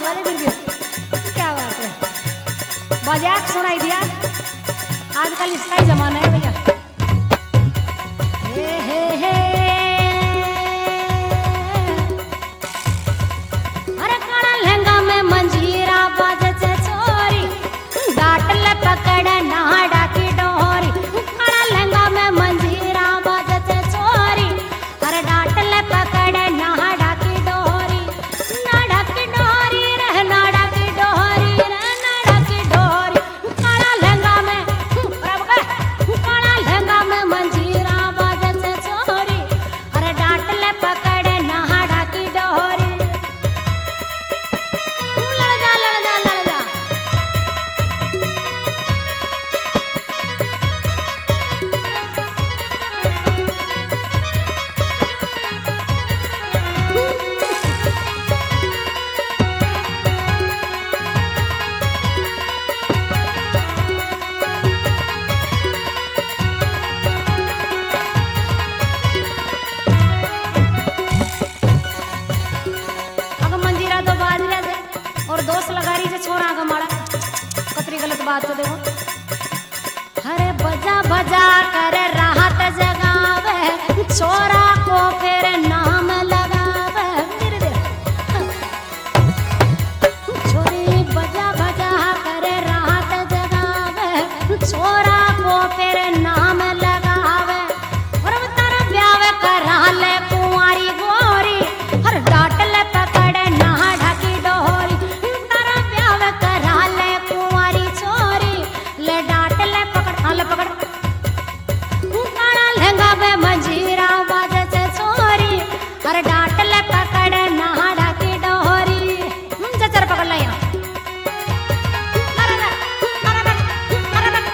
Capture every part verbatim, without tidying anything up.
बजे गिर गया। क्या बात है, मजाक सुनाई दिया। आजकल इसका ही जमाना है भैया। हे हे हे अरे काला लहंगा में मंजीरा बाजे से चोरी, डाट ले पकड़ नाड़ा की डोरी। काला लहंगा में मंजीरा बाजे से चोरी, अरे डाट ले पकड़ नाड़ा की डोरी। नाड़ा की डोरी रे नाड़ा की डोरी रे नाड़ा की डोरी। काला लहंगा में काला लहंगा में मंजीरा बाजे से चोरी, अरे डाट ले पकड़ नाड़ा की डोरी। लड़ जा लड़ जा लड़ जा अगर मंजीरा तो बाजरे से और दोस्त लगारी से छोरा का मारा कतरी गलत बात तो देखो। अरे बजा बजा कर राहत जगावे, छोरा को फिर नाम लगावे। फिर दे छोरी बजा बजा कर राहत जगावे, छोरा को फिर नाम लगावे। और तारा ब्याह करा ले कुंवारी गोरी, हर डाट ले पकड़ नाड़ा की डोरी। तारा ब्याह करा ले कुंवारी छोरी, ले डाट ले पकड़ हाल पकड़। काला लहंगा में मंजीरा बाजे से चोरी, हर डाट ले पकड़ नाड़ा की डोरी। चचर पकड़ ले यहाँ। अरे अरे अरे अरे अरे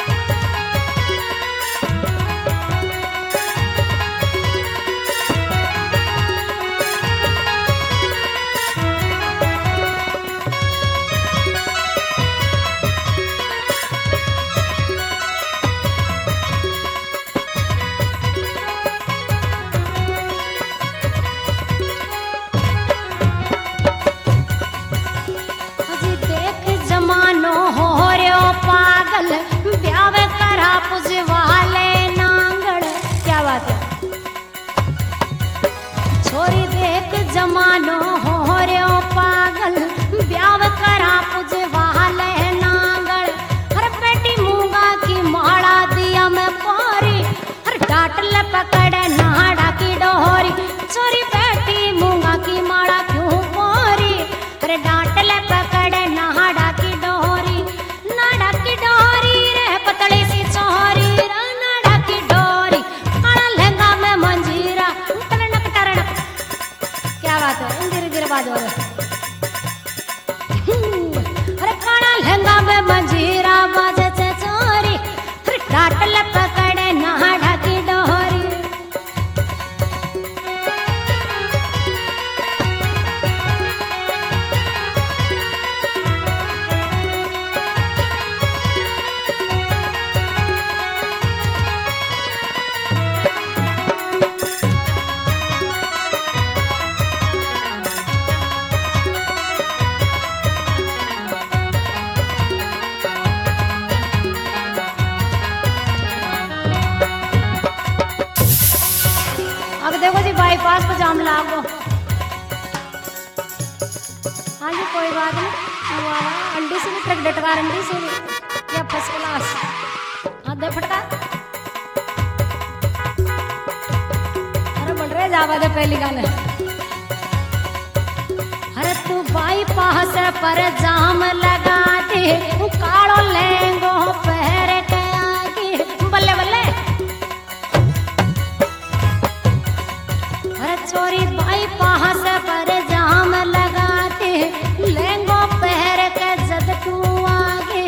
अजी देख जमानो हो रयो पागल, ब्याह करा पुजवाले नांगड़। क्या बात है, छोरी देख जमानो हो रयो पागल, ब्याह करा पुजवाले नांगड़। हर बेटी मूंगा की माड़ा दिया में पोरी, हर डाट ले पकड़ नाड़ा की डोरी। छोरी बेटी मूंगा की माड़ा क्यों पोरी, अरे डाट ले पकड़ नाड़ा की डोरी। नाड़ा की डोरी रे पतली सी चोरी रे नाड़ा की डोरी। काला लहंगा में मंजीरा टरनक टरनक। क्या बात है, धीरे धीरे बाजो। अरे काला लहंगा में मंजीरा बाजे से चोरी, अरे डाट ले पकड़ नाड़ा की डोरी। अब देखो जी बाईपास पे जाम लागो। हाँ जी कोई बात नहीं, वाह, अंडी से भी ट्रक डटकार अंडी से भी क्या फर्स्ट क्लास। हाँ दे फटका। अरे बढ़ रहे जावा दे पहली गाने। अरे तू बाईपास पर जाम लगा दे, कालो लहंगो पहर के आगे। बल्ले बल्ले अरे छोरी बाईपास पर जाम लगाते, लहंगो पहर के जद तू आगे।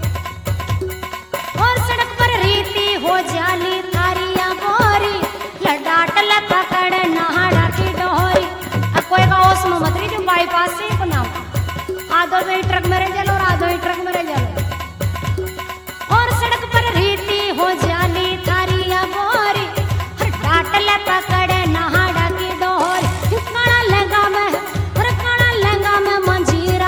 और सड़क पर रीति हो जाली थारिया गोरी, लडाट ले पकड़ नाड़ा की डोरी। अब कोई का ओस में मत रही जो बाईपास से बनाओ। आधो में ट्रक में रह जालो और आधो ही ट्रक में रह जालो। और सड़क पर रीति हो जाली थारिया गोरी, हर डाट ले पकड़ नाड़ा की डोरी। काला लहंगा में, अरे काला लहंगा में मंजीरा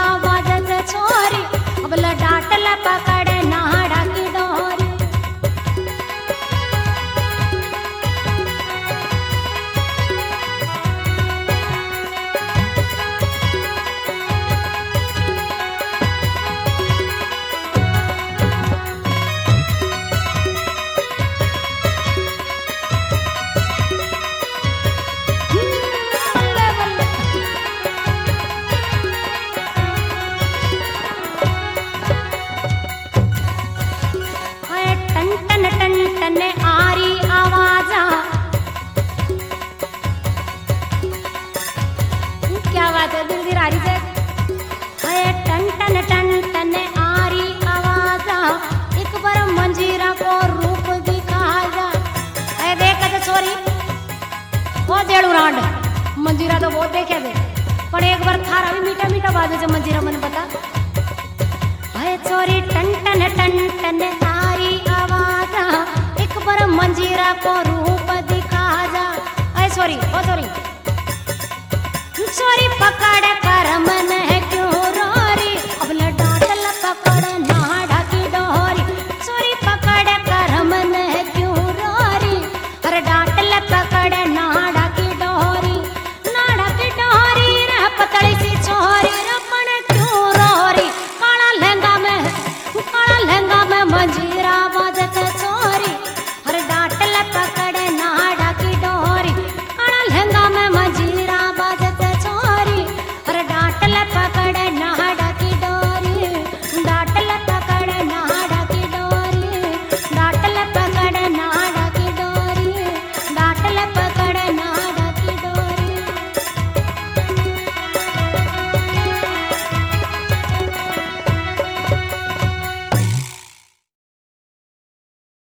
मंजीरा तो बहुत देखे थे पर एक बार थारा भी मीठा मीठा बाजे जब मंजीरा मन बता अरे चोरी टन टन टन टन तारी आवाज एक बार मंजीरा को रूप दिखा जा अरे सॉरी ओ सॉरी चोरी पकड़ कर मन है क्यों